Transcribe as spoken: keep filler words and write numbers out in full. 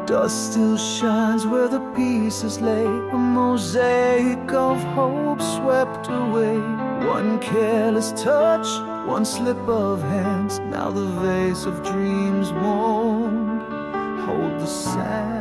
Dust still shines where the pieces lay, a mosaic of hope swept away. One careless touch, one slip of hands, now the vase of dreams won't hold the sand.